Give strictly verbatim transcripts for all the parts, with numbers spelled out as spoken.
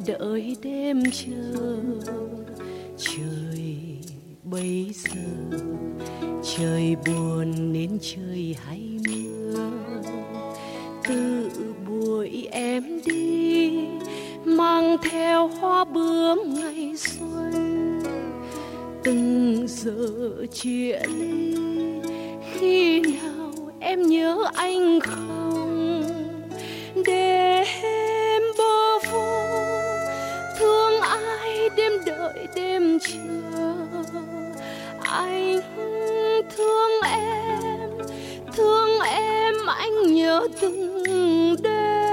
đợi đêm chờ. Trời bây giờ trời buồn nên trời hay mưa. Từ buổi em đi mang theo hoa bướm ngày xuân, từng giờ chia ly khi nào em nhớ anh không? Đêm bơ vơ thương ai đêm đợi đêm chờ. Anh thương em, thương em, anh nhớ từng đêm.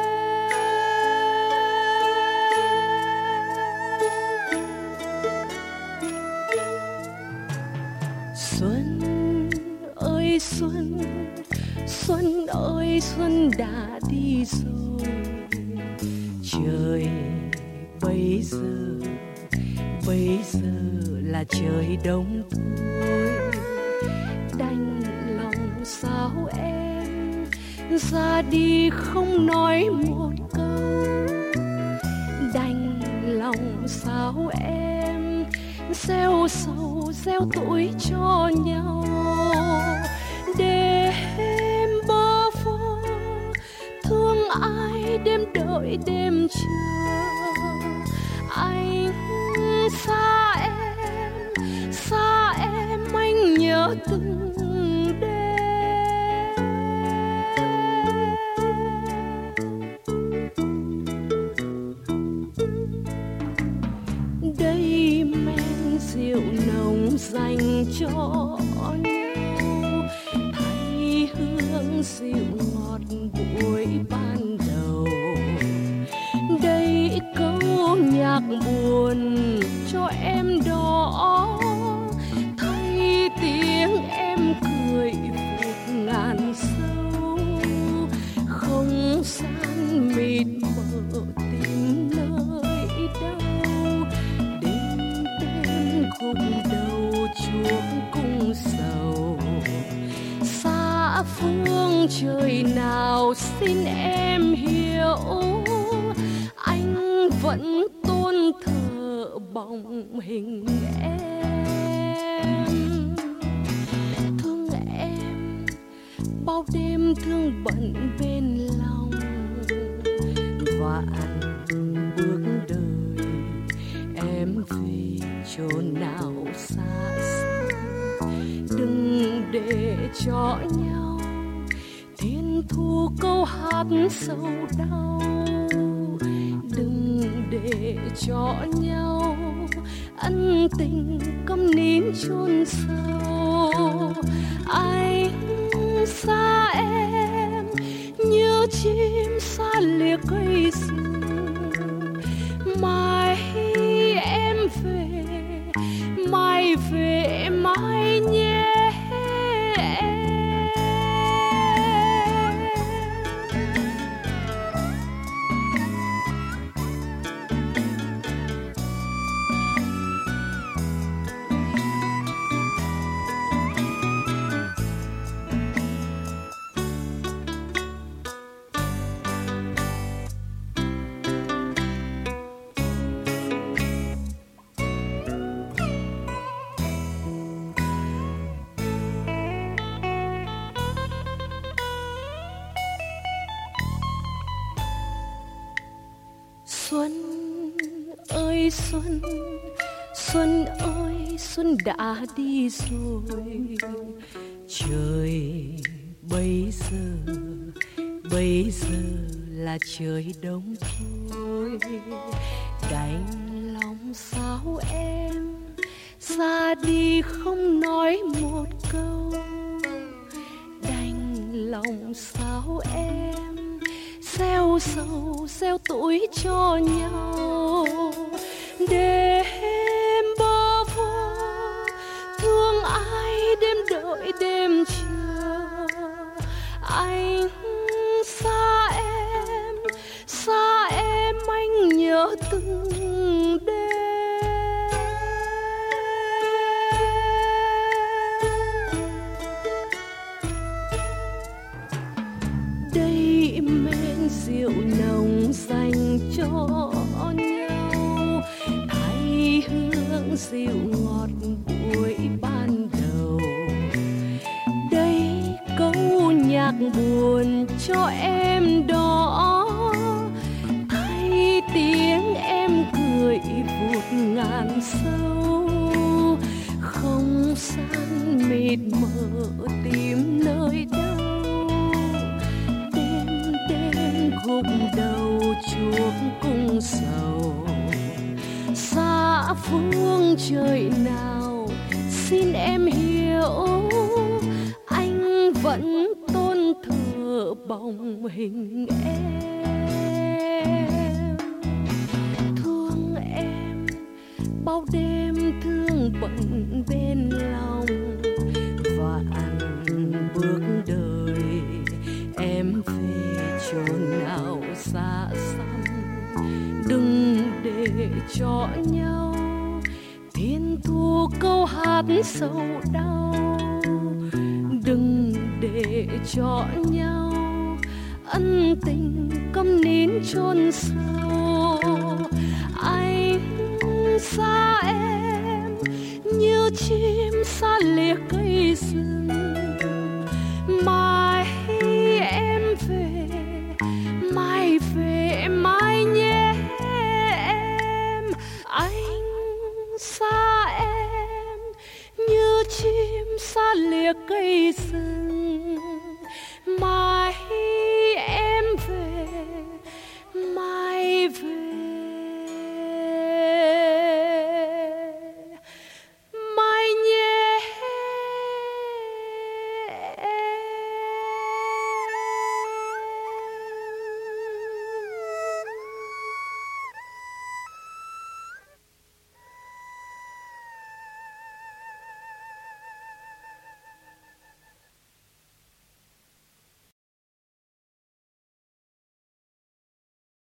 Xuân ơi xuân, xuân ơi xuân đã đi rồi. Trời bây giờ, bây giờ là trời đông tối. Đành lòng sao em ra đi không nói một câu. Đành lòng sao em gieo sầu gieo tuổi cho nhau. Đêm bơ vơ thương ai đêm đợi đêm chờ. Anh xa em, xa em, anh nhớ từng đêm. Đây men rượu nồng dành cho nhau, hay hương rượu ngọt buổi ban đầu. Đây câu nhạc buồn cho em đó, thay tiếng em cười vụt ngàn sâu. Không gian mịt mờ tìm nơi đâu, đêm đêm khúc đầu chuông cung sầu. Xa phương trời nào xin em hiểu, anh vẫn tôn thờ bóng hình em. Thương em bao đêm thương bận bên lòng, và anh bước đời em về chốn nào xa xăm. Đừng để cho nhau thiên thu câu hát sầu đau. Đừng để cho nhau ân tình câm nín chôn sâu. Anh xa em như chim xa lìa cây rừng. Mai em về, mai về mai nhé. Xuân ơi xuân, xuân ơi xuân đã đi rồi. Trời bây giờ, bây giờ là trời đông thôi. Đành lòng sao em ra đi không nói một câu. Đành lòng sao em gieo sầu gieo tuổi cho nhau. Đêm bơ vơ thương ai đêm đợi đêm chờ. Anh xa em, xa em, anh nhớ từng đêm. Đây men rượu nồng dành cho buồn cho em đó, thay tiếng em cười vụt ngàn sâu, không gian mịt mờ tìm nơi đâu, đêm đêm gục đầu chuốc cung sầu, xa phương trời nào xin em hiểu, anh vẫn tôn thờ bóng hình em. Thương em bao đêm thương bận bên lòng, và anh bước đời em về chốn nào xa xăm. Đừng để cho nhau thiên thu câu hát sầu đau, đừng để cho nhau ân tình câm nín chôn sâu. Anh xa em như chim xa lìa cây rừng, mai em về, mai về mai nhé em. Anh xa em như chim xa lìa cây rừng,